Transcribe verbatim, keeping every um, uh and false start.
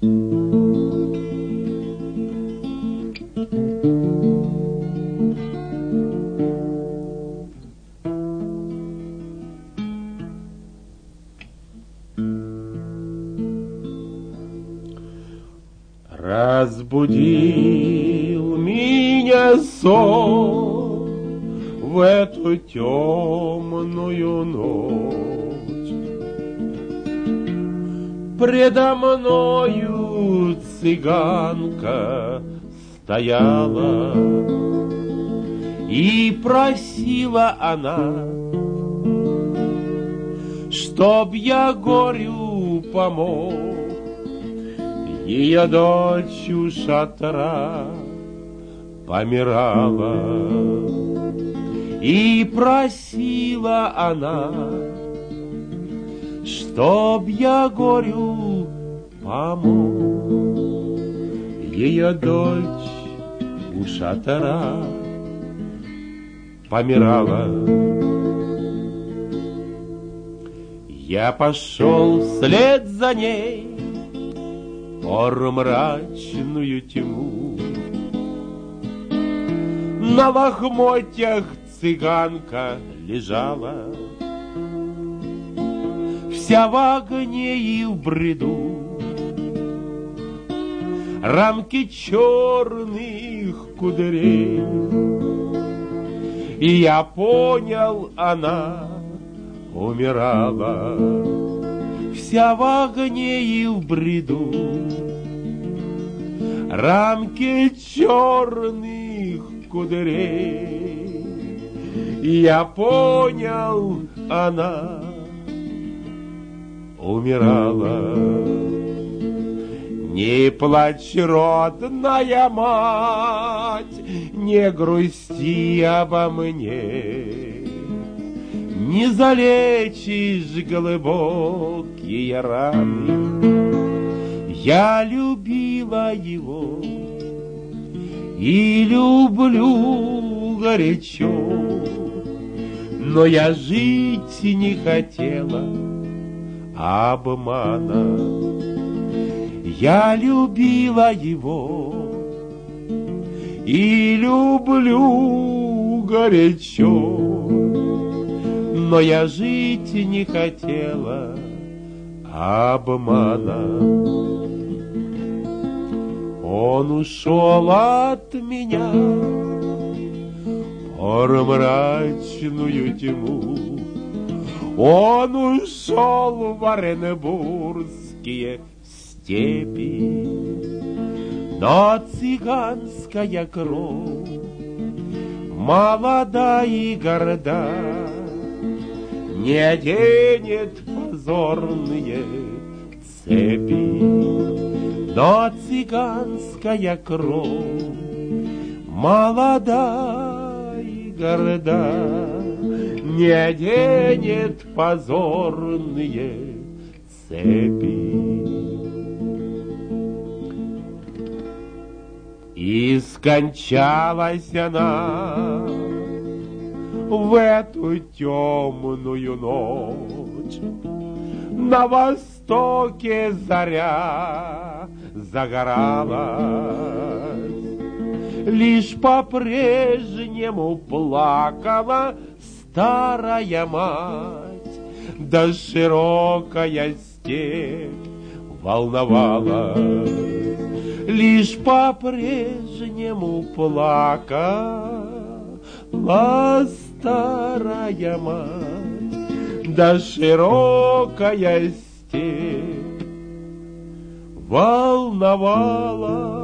Разбудил меня сон в эту темную ночь. Предо мною цыганка стояла, и просила она, чтоб я горю помог. Ее дочь у шатра помирала, и просила она, чтоб я горю помог. Ее дочь у шатра помирала. Я пошел вслед за ней в мрачную тьму. На лохмотьях цыганка лежала, вся в огне и в бреду. Рамки черных кудрей, и я понял, она умирала, вся в огне и в бреду. Рамки черных кудрей, и я понял, она умирала. Не плачь, родная мать, не грусти обо мне, не залечишь глубокие раны. Я любила его и люблю горячо, но я жить не хотела обмана. Я любила его и люблю горячо, но я жить не хотела обмана. Он ушел от меня в мрачную тьму. Он ушел в оренбургские степи, но цыганская кровь молода и горда не оденет позорные цепи. Но цыганская кровь молода и горда не оденет позорные цепи. И скончалась она в эту темную ночь. На востоке заря загоралась, лишь по-прежнему плакала старая мать, да широкая степь волновалась. Лишь по-прежнему плакала старая мать, да широкая степь волновалась.